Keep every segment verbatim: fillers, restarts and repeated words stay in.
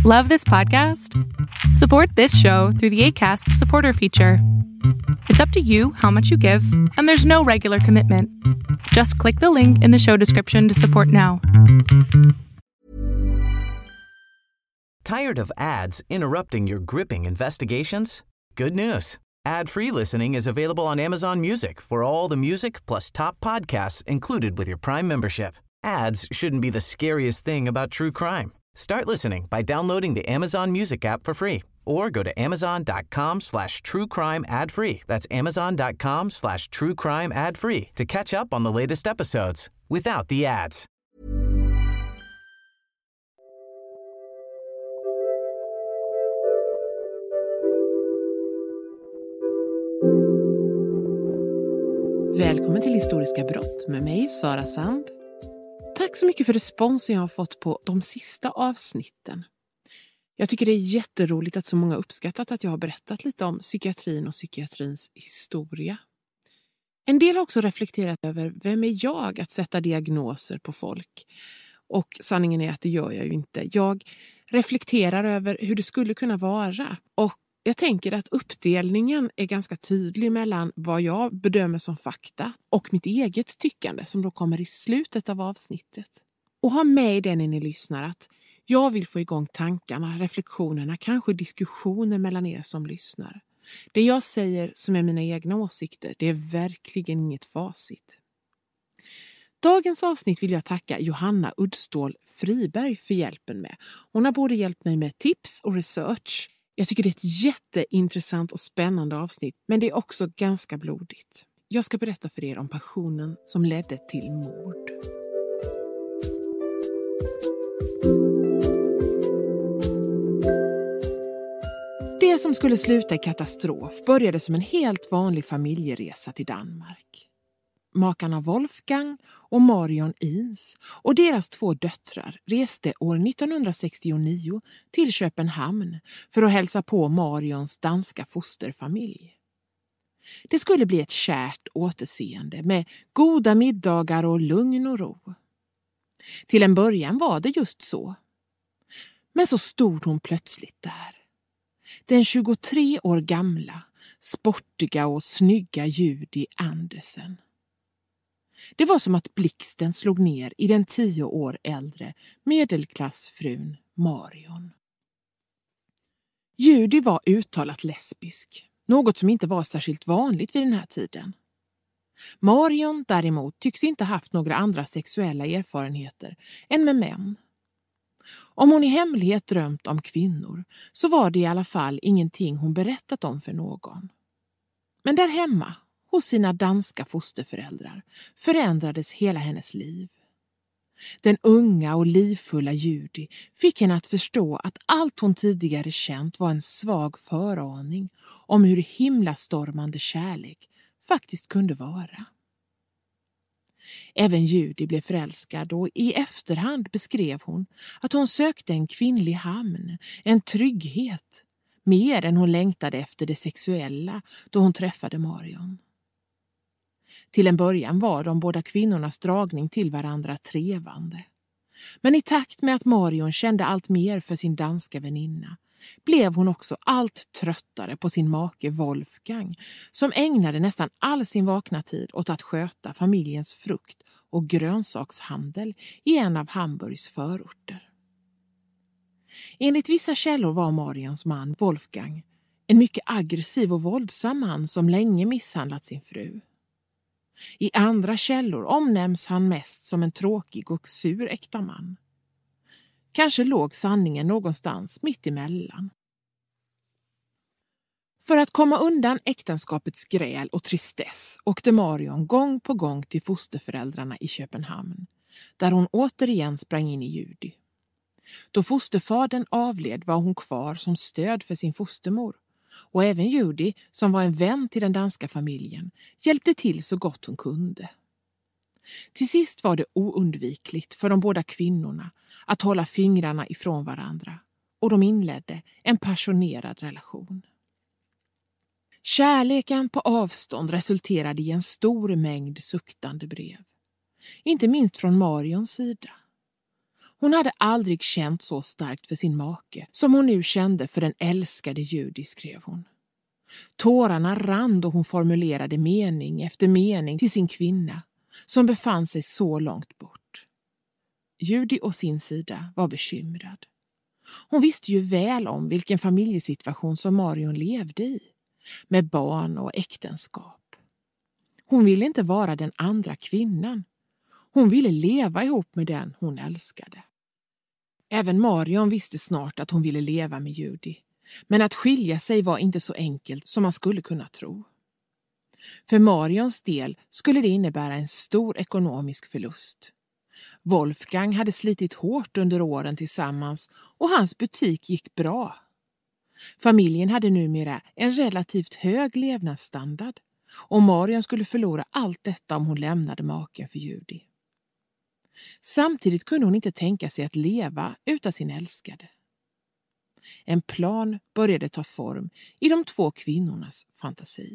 Love this podcast? Support this show through the Acast supporter feature. It's up to you how much you give, and there's no regular commitment. Just click the link in the show description to support now. Tired of ads interrupting your gripping investigations? Good news. Ad-free listening is available on Amazon Music for all the music plus top podcasts included with your Prime membership. Ads shouldn't be the scariest thing about true crime. Start listening by downloading the Amazon Music app for free or go to amazon.com slash true crime ad free. That's amazon.com slash true crime ad free to catch up on the latest episodes without the ads. Välkommen till Historiska brott med mig, Sara Sand. Tack så mycket för responsen jag har fått på de sista avsnitten. Jag tycker det är jätteroligt att så många uppskattat att jag har berättat lite om psykiatrin och psykiatrins historia. En del har också reflekterat över vem är jag att sätta diagnoser på folk. Och sanningen är att det gör jag ju inte. Jag reflekterar över hur det skulle kunna vara. Och jag tänker att uppdelningen är ganska tydlig mellan vad jag bedömer som fakta och mitt eget tyckande som då kommer i slutet av avsnittet. Och ha med den när ni lyssnar att jag vill få igång tankarna, reflektionerna, kanske diskussioner mellan er som lyssnar. Det jag säger som är mina egna åsikter, det är verkligen inget facit. Dagens avsnitt vill jag tacka Johanna Uddstål Friberg för hjälpen med. Hon har både hjälpt mig med tips och research. Jag tycker det är ett jätteintressant och spännande avsnitt, men det är också ganska blodigt. Jag ska berätta för er om passionen som ledde till mord. Det som skulle sluta i katastrof började som en helt vanlig familjeresa till Danmark. Makarna Wolfgang och Marion Ins och deras två döttrar reste år nittonhundrasextionio till Köpenhamn för att hälsa på Marions danska fosterfamilj. Det skulle bli ett kärt återseende med goda middagar och lugn och ro. Till en början var det just så. Men så stod hon plötsligt där. Den tjugotre år gamla, sportiga och snygga Judy Andersen. Det var som att blixten slog ner i den tio år äldre medelklassfrun Marion. Judy var uttalat lesbisk, något som inte var särskilt vanligt vid den här tiden. Marion däremot tycks inte haft några andra sexuella erfarenheter än med män. Om hon i hemlighet drömt om kvinnor så var det i alla fall ingenting hon berättat om för någon. Men där hemma, hos sina danska fosterföräldrar, förändrades hela hennes liv. Den unga och livfulla Judy fick henne att förstå att allt hon tidigare känt var en svag föraning om hur himlastormande kärlek faktiskt kunde vara. Även Judy blev förälskad och i efterhand beskrev hon att hon sökte en kvinnlig hamn, en trygghet, mer än hon längtade efter det sexuella då hon träffade Marion. Till en början var de båda kvinnornas dragning till varandra trevande. Men i takt med att Marion kände allt mer för sin danska väninna blev hon också allt tröttare på sin make Wolfgang som ägnade nästan all sin vakna tid åt att sköta familjens frukt- och grönsakshandel i en av Hamburgs förorter. Enligt vissa källor var Marions man Wolfgang en mycket aggressiv och våldsam man som länge misshandlat sin fru. I andra källor omnämns han mest som en tråkig och sur äkta man. Kanske låg sanningen någonstans mitt emellan. För att komma undan äktenskapets gräl och tristess åkte Marion gång på gång till fosterföräldrarna i Köpenhamn, där hon återigen sprang in i Judy. Då fosterfadern avled var hon kvar som stöd för sin fostermor. Och även Judy, som var en vän till den danska familjen, hjälpte till så gott hon kunde. Till sist var det oundvikligt för de båda kvinnorna att hålla fingrarna ifrån varandra och de inledde en passionerad relation. Kärleken på avstånd resulterade i en stor mängd suktande brev. Inte minst från Marions sida. Hon hade aldrig känt så starkt för sin make som hon nu kände för den älskade Judy, skrev hon. Tårarna rann då hon formulerade mening efter mening till sin kvinna som befann sig så långt bort. Judy å sin sida var bekymrad. Hon visste ju väl om vilken familjesituation som Marion levde i, med barn och äktenskap. Hon ville inte vara den andra kvinnan. Hon ville leva ihop med den hon älskade. Även Marion visste snart att hon ville leva med Judy. Men att skilja sig var inte så enkelt som man skulle kunna tro. För Marions del skulle det innebära en stor ekonomisk förlust. Wolfgang hade slitit hårt under åren tillsammans och hans butik gick bra. Familjen hade numera en relativt hög levnadsstandard och Marion skulle förlora allt detta om hon lämnade maken för Judy. Samtidigt kunde hon inte tänka sig att leva utan sin älskade. En plan började ta form i de två kvinnornas fantasi.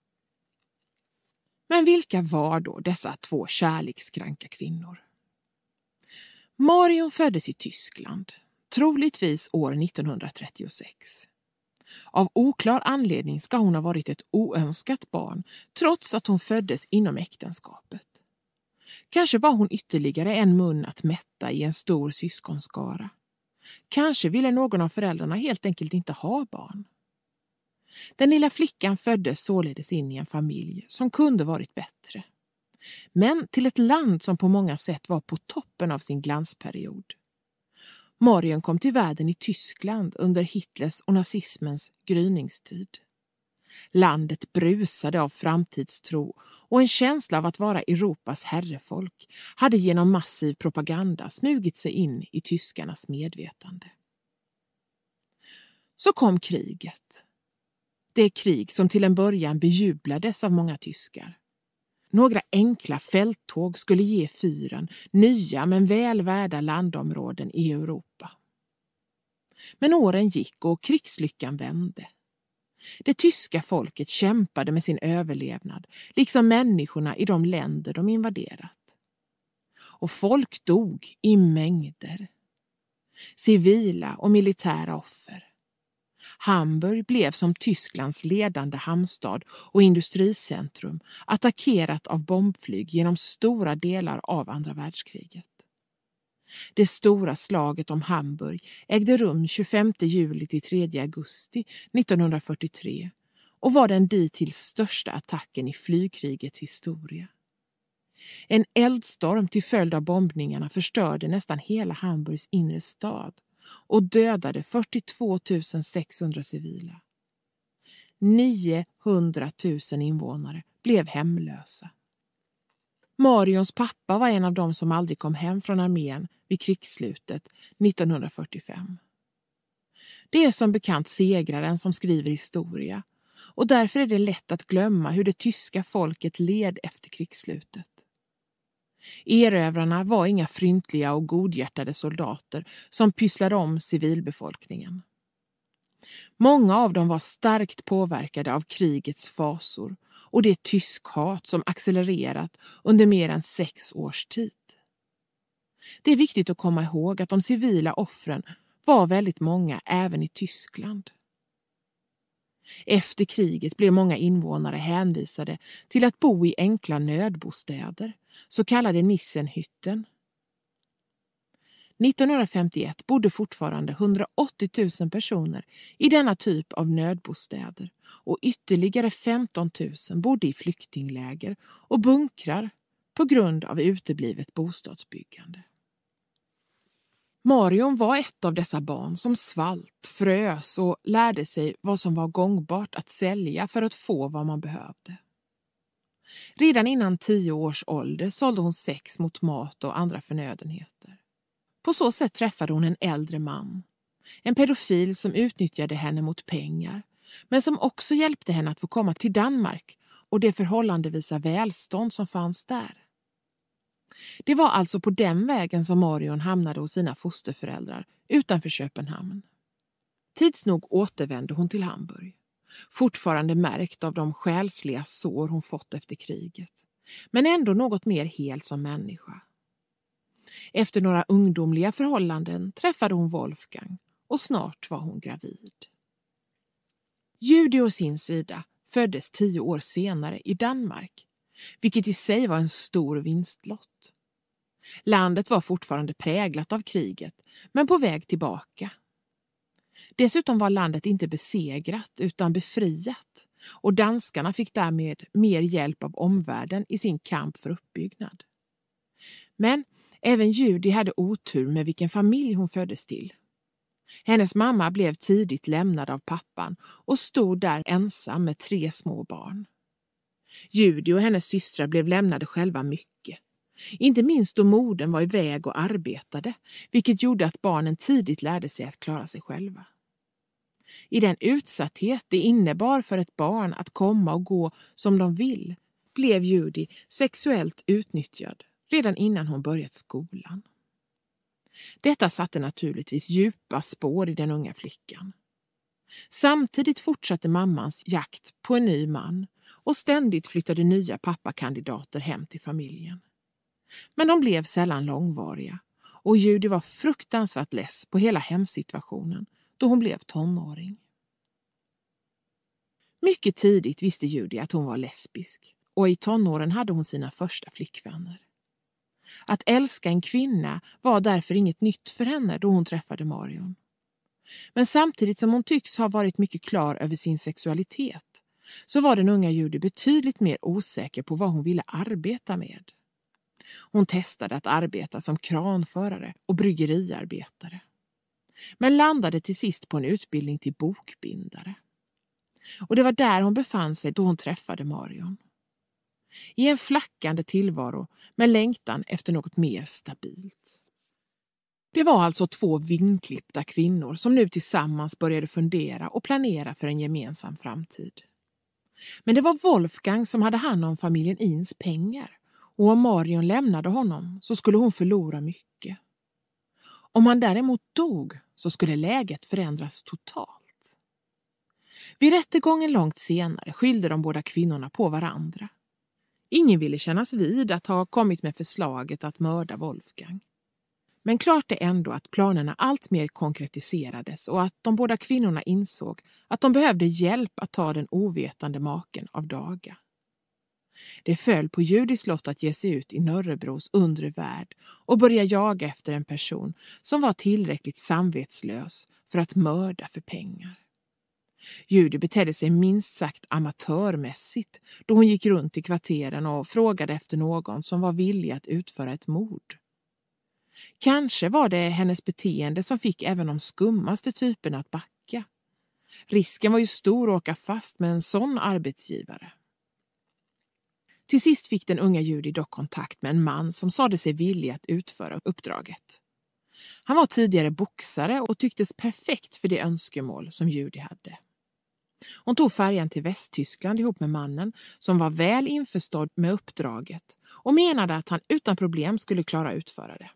Men vilka var då dessa två kärlekskranka kvinnor? Marion föddes i Tyskland, troligtvis år nittonhundratrettiosex. Av oklar anledning ska hon ha varit ett oönskat barn, trots att hon föddes inom äktenskapet. Kanske var hon ytterligare en mun att mätta i en stor syskonskara. Kanske ville någon av föräldrarna helt enkelt inte ha barn. Den lilla flickan föddes således in i en familj som kunde varit bättre. Men till ett land som på många sätt var på toppen av sin glansperiod. Marion kom till världen i Tyskland under Hitlers och nazismens gryningstid. Landet brusade av framtidstro och en känsla av att vara Europas herrefolk hade genom massiv propaganda smugit sig in i tyskarnas medvetande. Så kom kriget. Det krig som till en början bejublades av många tyskar. Några enkla fälttåg skulle ge fyren nya men väl värda landområden i Europa. Men åren gick och krigslyckan vände. Det tyska folket kämpade med sin överlevnad, liksom människorna i de länder de invaderat. Och folk dog i mängder. Civila och militära offer. Hamburg blev som Tysklands ledande hamnstad och industricentrum attackerat av bombflyg genom stora delar av andra världskriget. Det stora slaget om Hamburg ägde rum tjugofemte juli till tredje augusti nittonhundrafyrtiotre och var den dittills största attacken i flygkrigets historia. En eldstorm till följd av bombningarna förstörde nästan hela Hamburgs inre stad och dödade fyrtiotvå tusen sexhundra civila. niohundratusen invånare blev hemlösa. Marions pappa var en av dem som aldrig kom hem från armén vid krigsslutet nittonhundrafyrtiofem. Det är som bekant segraren som skriver historia och därför är det lätt att glömma hur det tyska folket led efter krigsslutet. Erövrarna var inga fryntliga och godhjärtade soldater som pysslade om civilbefolkningen. Många av dem var starkt påverkade av krigets fasor och det tyskhat som accelererat under mer än sex års tid. Det är viktigt att komma ihåg att de civila offren var väldigt många även i Tyskland. Efter kriget blev många invånare hänvisade till att bo i enkla nödbostäder, så kallade Nissenhytten. nittonhundrafemtioett bodde fortfarande hundraåttio tusen personer i denna typ av nödbostäder och ytterligare femton tusen bodde i flyktingläger och bunkrar på grund av uteblivet bostadsbyggande. Marion var ett av dessa barn som svalt, frös och lärde sig vad som var gångbart att sälja för att få vad man behövde. Redan innan tio års ålder sålde hon sex mot mat och andra förnödenheter. På så sätt träffade hon en äldre man, en pedofil som utnyttjade henne mot pengar, men som också hjälpte henne att få komma till Danmark och det förhållandevisa välstånd som fanns där. Det var alltså på den vägen som Marion hamnade hos sina fosterföräldrar utanför Köpenhamn. Tids nog återvände hon till Hamburg, fortfarande märkt av de själsliga sår hon fått efter kriget, men ändå något mer hel som människa. Efter några ungdomliga förhållanden träffade hon Wolfgang och snart var hon gravid. Judy å sin sida föddes tio år senare i Danmark, vilket i sig var en stor vinstlott. Landet var fortfarande präglat av kriget, men på väg tillbaka. Dessutom var landet inte besegrat utan befriat, och danskarna fick därmed mer hjälp av omvärlden i sin kamp för uppbyggnad. Men även Judy hade otur med vilken familj hon föddes till. Hennes mamma blev tidigt lämnad av pappan och stod där ensam med tre små barn. Judy och hennes systrar blev lämnade själva mycket. Inte minst då modern var iväg och arbetade, vilket gjorde att barnen tidigt lärde sig att klara sig själva. I den utsatthet det innebar för ett barn att komma och gå som de vill, blev Judy sexuellt utnyttjad redan innan hon börjat skolan. Detta satte naturligtvis djupa spår i den unga flickan. Samtidigt fortsatte mammans jakt på en ny man och ständigt flyttade nya pappakandidater hem till familjen. Men de blev sällan långvariga och Judy var fruktansvärt less på hela hemsituationen då hon blev tonåring. Mycket tidigt visste Judy att hon var lesbisk och i tonåren hade hon sina första flickvänner. Att älska en kvinna var därför inget nytt för henne då hon träffade Marion. Men samtidigt som hon tycks ha varit mycket klar över sin sexualitet så var den unga Judy betydligt mer osäker på vad hon ville arbeta med. Hon testade att arbeta som kranförare och bryggeriarbetare. Men landade till sist på en utbildning till bokbindare. Och det var där hon befann sig då hon träffade Marion. I en flackande tillvaro med längtan efter något mer stabilt. Det var alltså två vingklippta kvinnor som nu tillsammans började fundera och planera för en gemensam framtid. Men det var Wolfgang som hade hand om familjen Ins pengar, och om Marion lämnade honom så skulle hon förlora mycket. Om han däremot dog så skulle läget förändras totalt. Vid rättegången långt senare skyllde de båda kvinnorna på varandra. Ingen ville kännas vid att ha kommit med förslaget att mörda Wolfgang. Men klart är ändå att planerna allt mer konkretiserades och att de båda kvinnorna insåg att de behövde hjälp att ta den ovetande maken av daga. Det föll på Judys lott att ge sig ut i Nörrebros undre värld och börja jaga efter en person som var tillräckligt samvetslös för att mörda för pengar. Judy betedde sig minst sagt amatörmässigt då hon gick runt i kvarteren och frågade efter någon som var villig att utföra ett mord. Kanske var det hennes beteende som fick även de skummaste typerna att backa. Risken var ju stor att åka fast med en sån arbetsgivare. Till sist fick den unga Judy dock kontakt med en man som sade sig villig att utföra uppdraget. Han var tidigare boxare och tycktes perfekt för det önskemål som Judy hade. Hon tog färjan till Västtyskland ihop med mannen som var väl införstådd med uppdraget och menade att han utan problem skulle klara utföra det.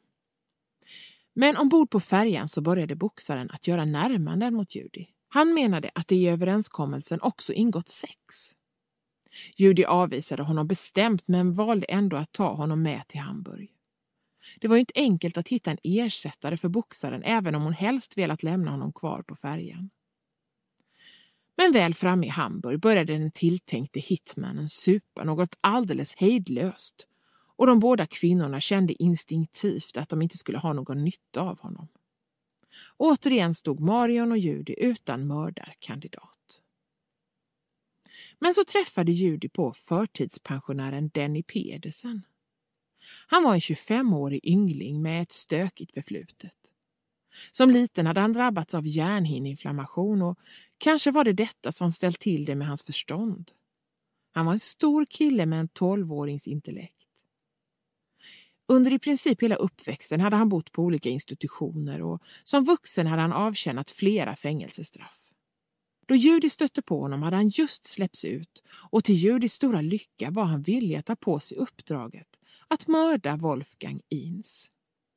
Men ombord på färjan så började boxaren att göra närmanden mot Judy. Han menade att det i överenskommelsen också ingått sex. Judy avvisade honom bestämt men valde ändå att ta honom med till Hamburg. Det var ju inte enkelt att hitta en ersättare för boxaren även om hon helst velat lämna honom kvar på färjan. Men väl framme i Hamburg började den tilltänkte hitmannen supa något alldeles hejdlöst och de båda kvinnorna kände instinktivt att de inte skulle ha någon nytta av honom. Återigen stod Marion och Judy utan mördarkandidat. Men så träffade Judy på förtidspensionären Denny Pedersen. Han var en tjugofemårig yngling med ett stökigt förflutet. Som liten hade han drabbats av hjärnhinneinflammation och kanske var det detta som ställt till det med hans förstånd. Han var en stor kille med en tolvårings intellekt. Under i princip hela uppväxten hade han bott på olika institutioner och som vuxen hade han avtjänat flera fängelsestraff. Då Judy stötte på honom hade han just släppts ut och till Judys stora lycka var han villig att ta på sig uppdraget att mörda Wolfgang Ins.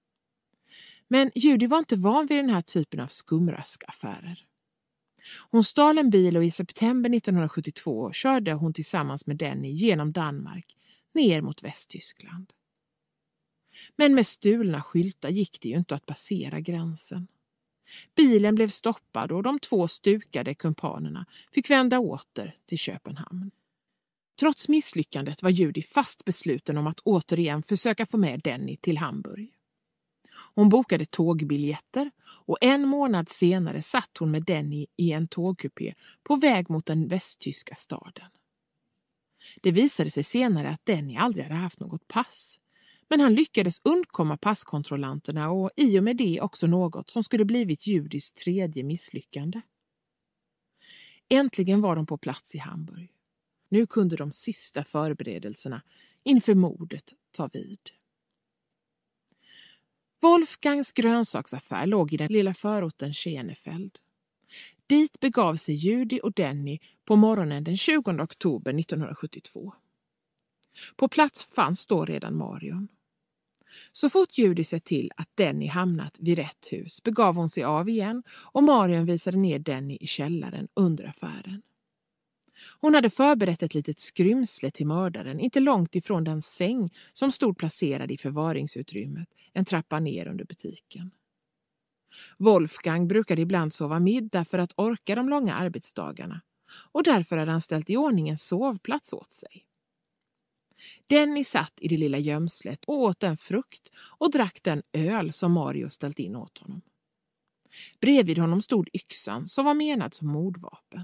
Men Judy var inte van vid den här typen av skumraskaffärer. Hon stal en bil och i september nittonhundrasjuttiotvå körde hon tillsammans med Denny genom Danmark ner mot Västtyskland. Men med stulna skyltar gick det ju inte att passera gränsen. Bilen blev stoppad och de två stukade kumpanerna fick vända åter till Köpenhamn. Trots misslyckandet var Judy fast besluten om att återigen försöka få med Denny till Hamburg. Hon bokade tågbiljetter och en månad senare satt hon med Denny i en tågkupé på väg mot den västtyska staden. Det visade sig senare att Denny aldrig hade haft något pass. Men han lyckades undkomma passkontrollanterna och i och med det också något som skulle blivit Judys tredje misslyckande. Äntligen var de på plats i Hamburg. Nu kunde de sista förberedelserna inför mordet ta vid. Wolfgangs grönsaksaffär låg i den lilla förorten Schenefeld. Dit begav sig Judy och Denny på morgonen den tjugonde oktober nittonhundrasjuttiotvå. På plats fanns då redan Marion. Så fort Judy sett till att Denny hamnat vid rätt hus begav hon sig av igen och Marion visade ner Denny i källaren under affären. Hon hade förberett ett litet skrymsle till mördaren inte långt ifrån den säng som stod placerad i förvaringsutrymmet en trappa ner under butiken. Wolfgang brukade ibland sova middag för att orka de långa arbetsdagarna och därför hade han ställt i ordning en sovplats åt sig. Denny satt i det lilla gömslet och åt en frukt och drack den öl som Mario ställt in åt honom. Bredvid honom stod yxan som var menad som mordvapen.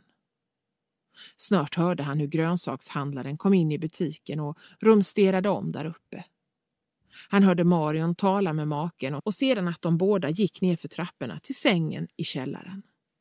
Snart hörde han hur grönsakshandlaren kom in i butiken och rumsterade om där uppe. Han hörde Marion tala med maken och sedan att de båda gick ner för trapporna till sängen i källaren.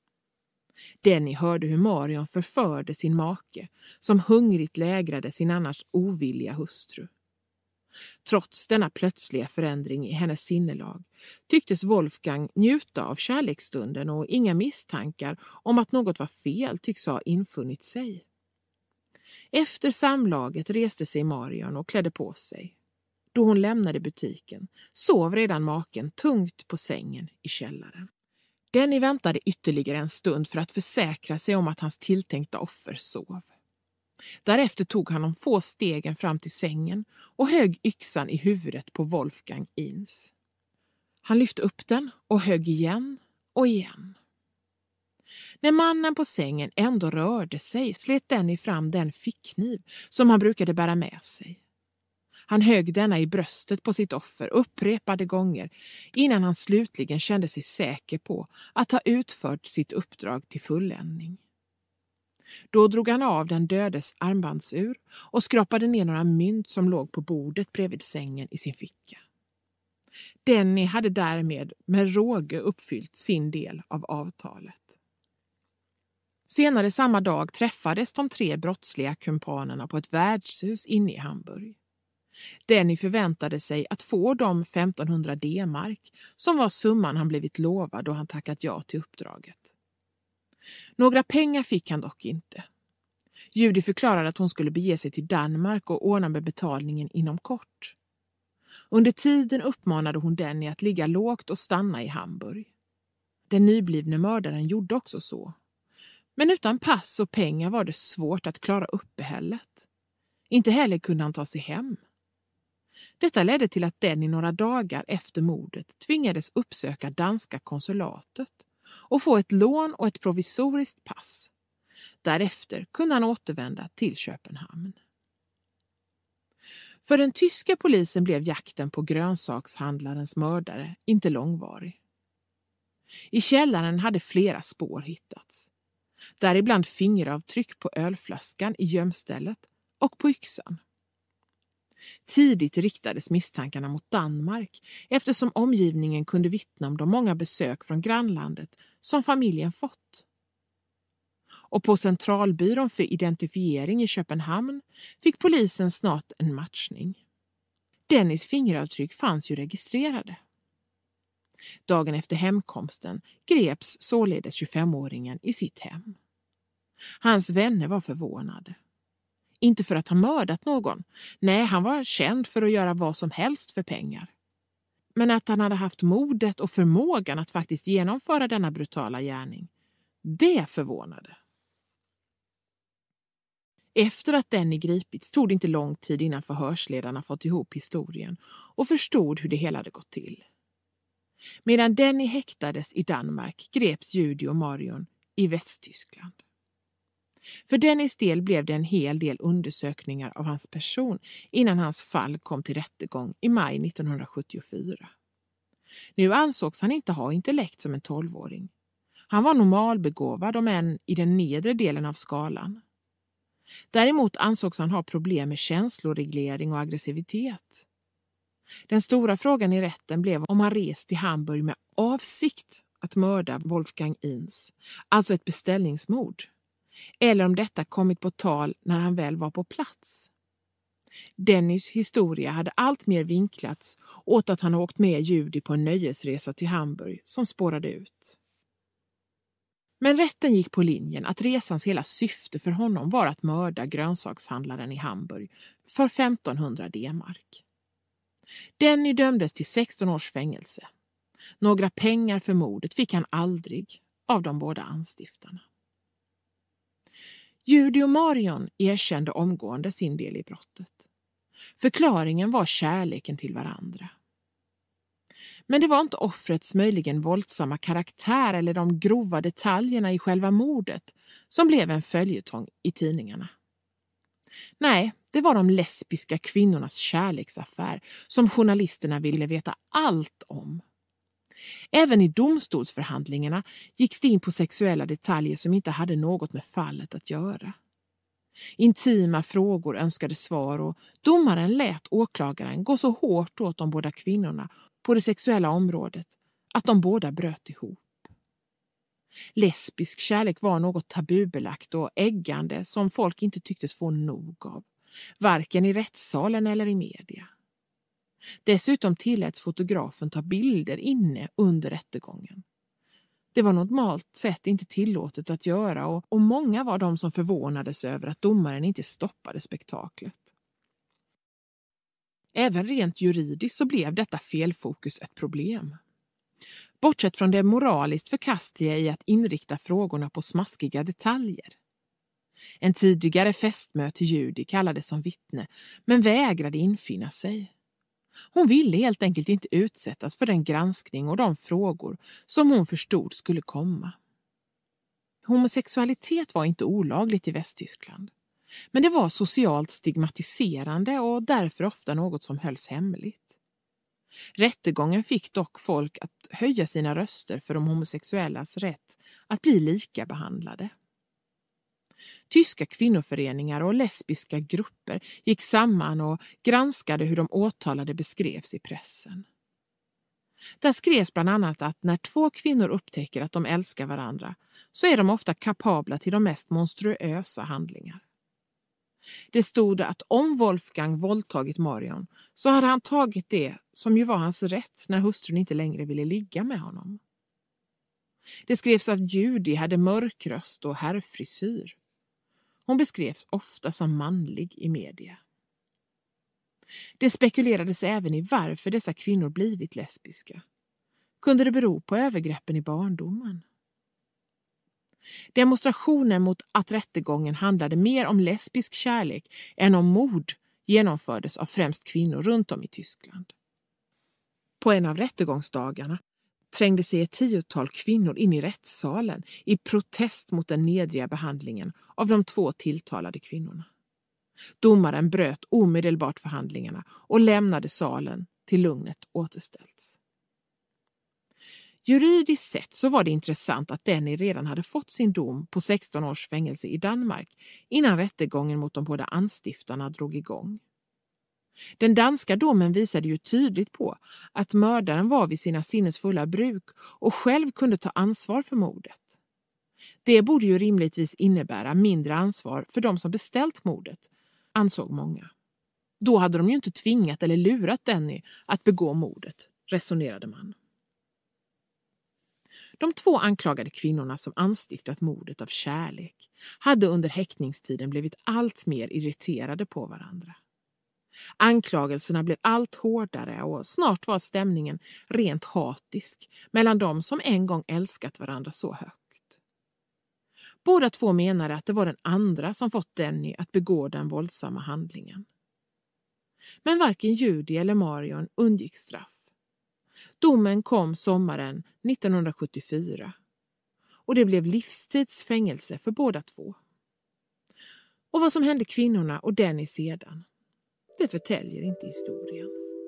Denny hörde hur Marion förförde sin make som hungrigt lägrade sin annars ovilliga hustru. Trots denna plötsliga förändring i hennes sinnelag tycktes Wolfgang njuta av kärleksstunden och inga misstankar om att något var fel tycks ha infunnit sig. Efter samlaget reste sig Marion och klädde på sig. Då hon lämnade butiken sov redan maken tungt på sängen i källaren. Denny väntade ytterligare en stund för att försäkra sig om att hans tilltänkta offer sov. Därefter tog han de få stegen fram till sängen och högg yxan i huvudet på Wolfgang Ins. Han lyfte upp den och högg igen och igen. När mannen på sängen ändå rörde sig slet Denny fram den fickkniv som han brukade bära med sig. Han högg denna i bröstet på sitt offer upprepade gånger innan han slutligen kände sig säker på att ha utfört sitt uppdrag till fulländning. Då drog han av den dödes armbandsur och skrapade ner några mynt som låg på bordet bredvid sängen i sin ficka. Denny hade därmed med råge uppfyllt sin del av avtalet. Senare samma dag träffades de tre brottsliga kumpanerna på ett värdshus inne i Hamburg. Denny förväntade sig att få de femtonhundra D-mark som var summan han blivit lovad då han tackat ja till uppdraget. Några pengar fick han dock inte. Judy förklarade att hon skulle bege sig till Danmark och ordna med betalningen inom kort. Under tiden uppmanade hon Denny att ligga lågt och stanna i Hamburg. Den nyblivne mördaren gjorde också så. Men utan pass och pengar var det svårt att klara uppehället. Inte heller kunde han ta sig hem. Detta ledde till att Denny några dagar efter mordet tvingades uppsöka danska konsulatet och få ett lån och ett provisoriskt pass. Därefter kunde han återvända till Köpenhamn. För den tyska polisen blev jakten på grönsakshandlarens mördare inte långvarig. I källaren hade flera spår hittats. Däribland fingeravtryck på ölflaskan i gömstället och på yxan. Tidigt riktades misstankarna mot Danmark eftersom omgivningen kunde vittna om de många besök från grannlandet som familjen fått. Och på Centralbyrån för identifiering i Köpenhamn fick polisen snart en matchning. Dennys fingeravtryck fanns ju registrerade. Dagen efter hemkomsten greps således tjugofemåringen i sitt hem. Hans vänner var förvånade. Inte för att ha mördat någon. Nej, han var känd för att göra vad som helst för pengar. Men att han hade haft modet och förmågan att faktiskt genomföra denna brutala gärning, det förvånade. Efter att Denny gripits tog det inte lång tid innan förhörsledarna fått ihop historien och förstod hur det hela hade gått till. Medan Denny häktades i Danmark greps Judy och Marion i Västtyskland. För Dennys del blev det en hel del undersökningar av hans person innan hans fall kom till rättegång i maj nittonhundrasjuttiofyra. Nu ansågs han inte ha intellekt som en tolvåring. Han var normalbegåvad om än i den nedre delen av skalan. Däremot ansågs han ha problem med känsloreglering och aggressivitet. Den stora frågan i rätten blev om han rest till Hamburg med avsikt att mörda Wolfgang Ihns, alltså ett beställningsmord, eller om detta kommit på tal när han väl var på plats. Dennys historia hade allt mer vinklats åt att han åkt med Judy på en nöjesresa till Hamburg som spårade ut. Men rätten gick på linjen att resans hela syfte för honom var att mörda grönsakshandlaren i Hamburg för femtonhundra D-mark. Denny dömdes till sexton års fängelse. Några pengar för mordet fick han aldrig av de båda anstiftarna. Judy och Marion erkände omgående sin del i brottet. Förklaringen var kärleken till varandra. Men det var inte offrets möjligen våldsamma karaktär eller de grova detaljerna i själva mordet som blev en följetong i tidningarna. Nej, det var de lesbiska kvinnornas kärleksaffär som journalisterna ville veta allt om. Även i domstolsförhandlingarna gick det in på sexuella detaljer som inte hade något med fallet att göra. Intima frågor önskade svar och domaren lät åklagaren gå så hårt åt de båda kvinnorna på det sexuella området att de båda bröt ihop. Lesbisk kärlek var något tabubelagt och äggande som folk inte tycktes få nog av, varken i rättssalen eller i media. Dessutom tilläts fotografen ta bilder inne under rättegången. Det var normalt sett inte tillåtet att göra och, och många var de som förvånades över att domaren inte stoppade spektaklet. Även rent juridiskt så blev detta felfokus ett problem. Bortsett från det moraliskt förkastliga i att inrikta frågorna på smaskiga detaljer. En tidigare fästmö till Judy kallades som vittne men vägrade infinna sig. Hon ville helt enkelt inte utsättas för den granskning och de frågor som hon förstod skulle komma. Homosexualitet var inte olagligt i Västtyskland. Men det var socialt stigmatiserande och därför ofta något som hölls hemligt. Rättegången fick dock folk att höja sina röster för de homosexuellas rätt att bli lika behandlade. Tyska kvinnoföreningar och lesbiska grupper gick samman och granskade hur de åtalade beskrevs i pressen. Där skrevs bland annat att när två kvinnor upptäcker att de älskar varandra så är de ofta kapabla till de mest monstruösa handlingar. Det stod att om Wolfgang våldtagit Marion så hade han tagit det som ju var hans rätt när hustrun inte längre ville ligga med honom. Det skrevs att Judy hade mörk röst och herrfrisyr. Hon beskrevs ofta som manlig i media. Det spekulerades även i varför dessa kvinnor blivit lesbiska. Kunde det bero på övergreppen i barndomen? Demonstrationen mot att rättegången handlade mer om lesbisk kärlek än om mord genomfördes av främst kvinnor runt om i Tyskland. På en av rättegångsdagarna trängde sig ett tiotal kvinnor in i rättssalen i protest mot den nedriga behandlingen av de två tilltalade kvinnorna. Domaren bröt omedelbart förhandlingarna och lämnade salen till lugnet återställts. Juridiskt sett så var det intressant att Denny redan hade fått sin dom på sexton års fängelse i Danmark innan rättegången mot de båda anstiftarna drog igång. Den danska domen visade ju tydligt på att mördaren var vid sina sinnesfulla bruk och själv kunde ta ansvar för mordet. Det borde ju rimligtvis innebära mindre ansvar för de som beställt mordet, ansåg många. Då hade de ju inte tvingat eller lurat Denny att begå mordet, resonerade man. De två anklagade kvinnorna som anstiftat mordet av kärlek hade under häktningstiden blivit allt mer irriterade på varandra. Anklagelserna blev allt hårdare och snart var stämningen rent hatisk mellan dem som en gång älskat varandra så högt. Båda två menade att det var den andra som fått Denny att begå den våldsamma handlingen. Men varken Judy eller Marion undgick straff. Domen kom sommaren nittonhundrasjuttiofyra och det blev livstids fängelse för båda två. Och vad som hände kvinnorna och Denny sedan, det förtäljer inte historien.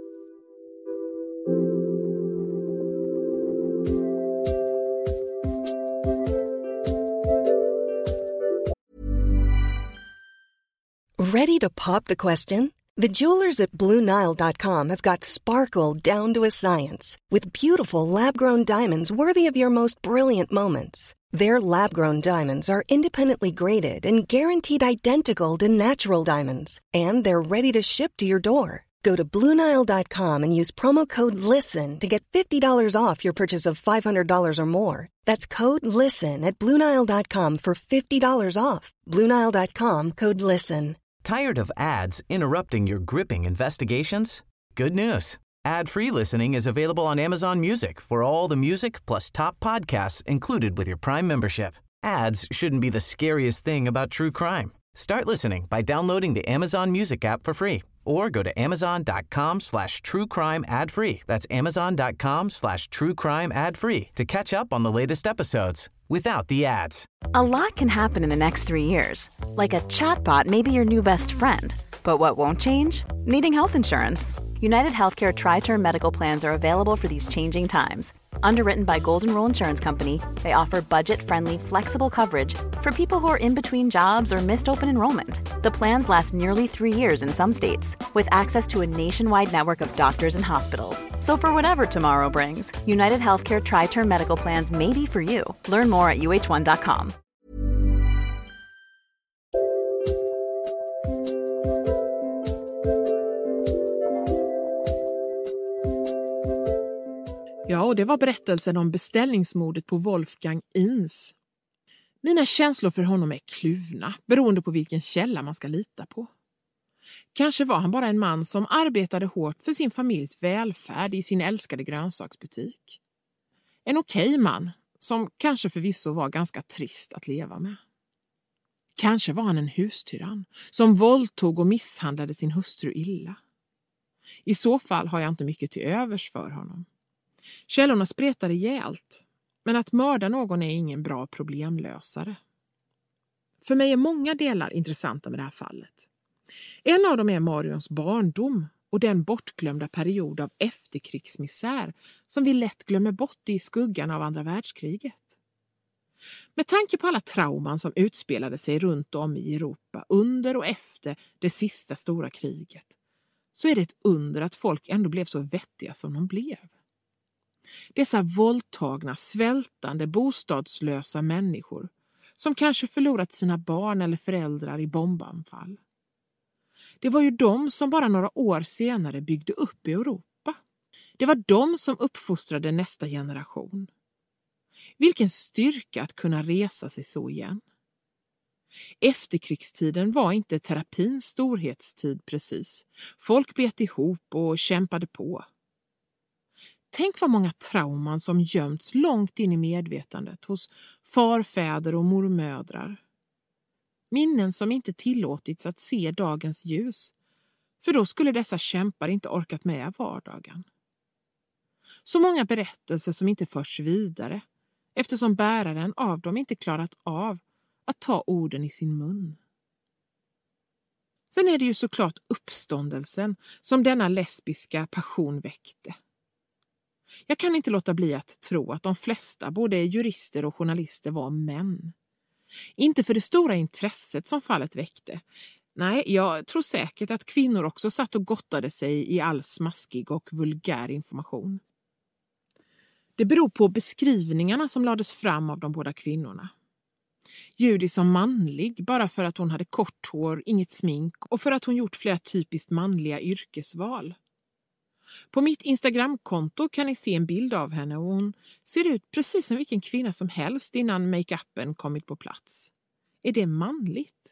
Ready to pop the question? The jewelers at Blue Nile dot com have got sparkle down to a science with beautiful lab-grown diamonds worthy of your most brilliant moments. Their lab-grown diamonds are independently graded and guaranteed identical to natural diamonds, and they're ready to ship to your door. Go to Blue Nile dot com and use promo code LISTEN to get fifty dollars off your purchase of five hundred dollars or more. That's code LISTEN at Blue Nile dot com for fifty dollars off. Blue Nile dot com, code LISTEN. Tired of ads interrupting your gripping investigations? Good news. Ad-free listening is available on Amazon Music for all the music plus top podcasts included with your Prime membership. Ads shouldn't be the scariest thing about true crime. Start listening by downloading the Amazon Music app for free or go to amazon.com slash true crime ad free. That's amazon.com slash true crime ad free to catch up on the latest episodes without the ads. A lot can happen in the next three years. Like a chatbot may be your new best friend. But what won't change? Needing health insurance. United Healthcare Tri-Term Medical Plans are available for these changing times. Underwritten by Golden Rule Insurance Company, they offer budget-friendly, flexible coverage for people who are in between jobs or missed open enrollment. The plans last nearly three years in some states, with access to a nationwide network of doctors and hospitals. So for whatever tomorrow brings, United Healthcare Tri-Term Medical Plans may be for you. Learn more at U H one dot com. Ja, och det var berättelsen om beställningsmordet på Wolfgang Ins. Mina känslor för honom är kluvna, beroende på vilken källa man ska lita på. Kanske var han bara en man som arbetade hårt för sin familjs välfärd i sin älskade grönsaksbutik. En okej man, som kanske förvisso var ganska trist att leva med. Kanske var han en hustyrann, som våldtog och misshandlade sin hustru illa. I så fall har jag inte mycket till övers för honom. Källorna spretar rejält, men att mörda någon är ingen bra problemlösare. För mig är många delar intressanta med det här fallet. En av dem är Marions barndom och den bortglömda period av efterkrigsmisär som vi lätt glömmer bort i skuggan av andra världskriget. Med tanke på alla trauman som utspelade sig runt om i Europa under och efter det sista stora kriget, så är det ett under att folk ändå blev så vettiga som de blev. Dessa våldtagna, svältande, bostadslösa människor som kanske förlorat sina barn eller föräldrar i bombanfall. Det var ju de som bara några år senare byggde upp Europa. Det var de som uppfostrade nästa generation. Vilken styrka att kunna resa sig så igen. Efterkrigstiden var inte terapins storhetstid precis. Folk bet ihop och kämpade på. Tänk vad många trauman som gömts långt in i medvetandet hos farfäder och mormödrar. Minnen som inte tillåtits att se dagens ljus, för då skulle dessa kämpar inte orkat med vardagen. Så många berättelser som inte förs vidare, eftersom bäraren av dem inte klarat av att ta orden i sin mun. Sen är det ju såklart uppståndelsen som denna lesbiska passion väckte. Jag kan inte låta bli att tro att de flesta, både jurister och journalister, var män. Inte för det stora intresset som fallet väckte. Nej, jag tror säkert att kvinnor också satt och gottade sig i all smaskig och vulgär information. Det beror på beskrivningarna som lades fram av de båda kvinnorna. Judy som manlig bara för att hon hade kort hår, inget smink och för att hon gjort flera typiskt manliga yrkesval. På mitt Instagramkonto kan ni se en bild av henne och hon ser ut precis som vilken kvinna som helst innan make-upen kommit på plats. Är det manligt?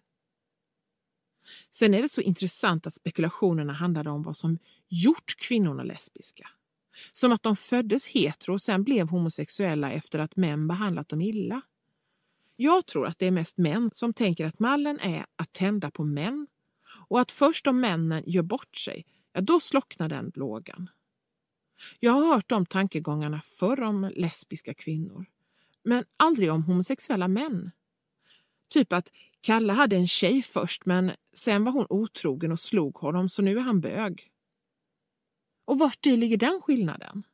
Sen är det så intressant att spekulationerna handlade om vad som gjort kvinnorna lesbiska. Som att de föddes hetero och sen blev homosexuella efter att män behandlat dem illa. Jag tror att det är mest män som tänker att mallen är att tända på män och att först om männen gör bort sig, ja då slocknar den lågan. Jag har hört de tankegångarna förr om lesbiska kvinnor, men aldrig om homosexuella män. Typ att Kalle hade en tjej först, men sen var hon otrogen och slog honom, så nu är han bög. Och vart i ligger den skillnaden?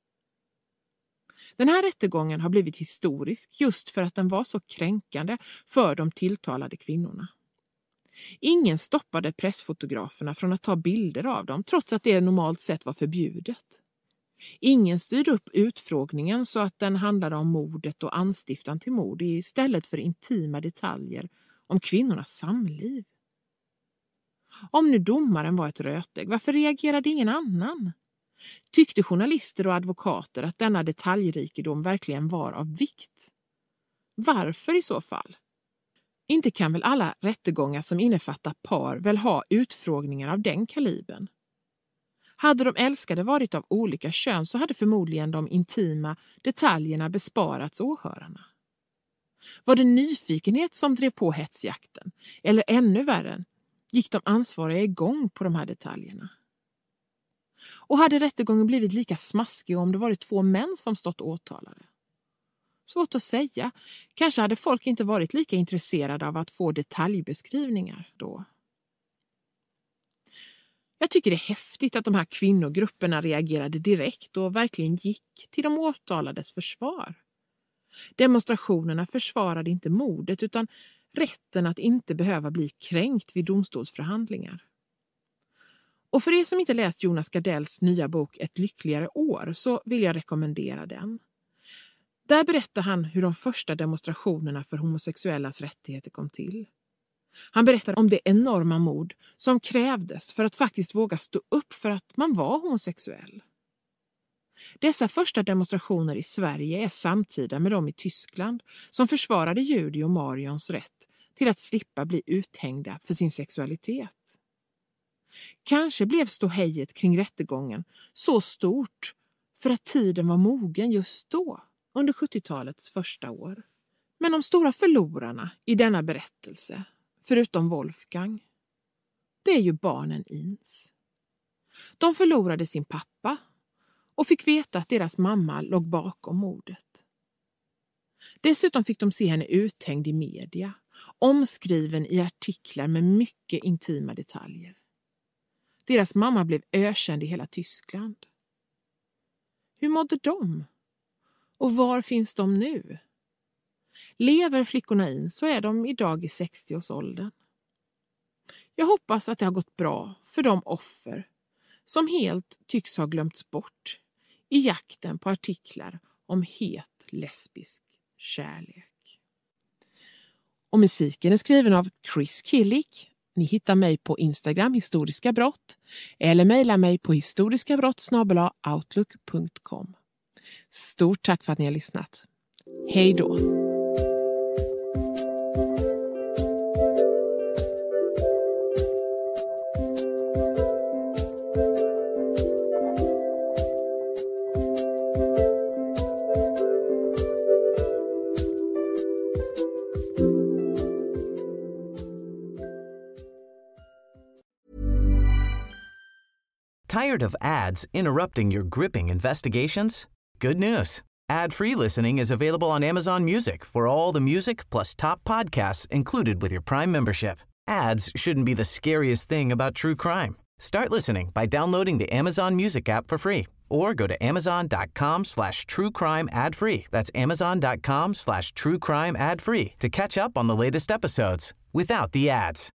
Den här rättegången har blivit historisk just för att den var så kränkande för de tilltalade kvinnorna. Ingen stoppade pressfotograferna från att ta bilder av dem, trots att det normalt sett var förbjudet. Ingen styrde upp utfrågningen så att den handlade om mordet och anstiftan till mord istället för intima detaljer om kvinnornas samliv. Om nu domaren var ett rötägg, varför reagerade ingen annan? Tyckte journalister och advokater att denna detaljrikedom verkligen var av vikt? Varför i så fall? Inte kan väl alla rättegångar som innefattar par väl ha utfrågningar av den kalibern? Hade de älskade varit av olika kön så hade förmodligen de intima detaljerna besparats åhörarna. Var det nyfikenhet som drev på hetsjakten? Eller ännu värre, gick de ansvariga igång på de här detaljerna? Och hade rättegången blivit lika smaskig om det varit två män som stått åtalade? Svårt att säga. Kanske hade folk inte varit lika intresserade av att få detaljbeskrivningar då. Jag tycker det är häftigt att de här kvinnogrupperna reagerade direkt och verkligen gick till de åtalades försvar. Demonstrationerna försvarade inte mordet utan rätten att inte behöva bli kränkt vid domstolsförhandlingar. Och för er som inte läst Jonas Gardells nya bok Ett lyckligare år så vill jag rekommendera den. Där berättar han hur de första demonstrationerna för homosexuellas rättigheter kom till. Han berättar om det enorma mod som krävdes för att faktiskt våga stå upp för att man var homosexuell. Dessa första demonstrationer i Sverige är samtida med de i Tyskland som försvarade Judy och Marions rätt till att slippa bli uthängda för sin sexualitet. Kanske blev ståhejet kring rättegången så stort för att tiden var mogen just då, under sjuttiotalets första år. Men de stora förlorarna i denna berättelse, förutom Wolfgang, det är ju barnen Ins. De förlorade sin pappa och fick veta att deras mamma låg bakom mordet. Dessutom fick de se henne uthängd i media, omskriven i artiklar med mycket intima detaljer. Deras mamma blev ökänd i hela Tyskland. Hur mådde de? Och var finns de nu? Lever flickorna in så är de idag i sextioårsåldern. Jag hoppas att det har gått bra för de offer som helt tycks ha glömts bort i jakten på artiklar om het lesbisk kärlek. Och musiken är skriven av Chris Killick. Ni hittar mig på Instagram historiska brott eller mejla mig på historiskabrott snabel-a outlook punkt com. Stort tack för att ni har lyssnat. Hej då! Tired of ads interrupting your gripping investigations? Good news. Ad-free listening is available on Amazon Music for all the music plus top podcasts included with your Prime membership. Ads shouldn't be the scariest thing about true crime. Start listening by downloading the Amazon Music app for free or go to amazon.com slash true crime ad free. That's amazon.com slash true crime ad free to catch up on the latest episodes without the ads.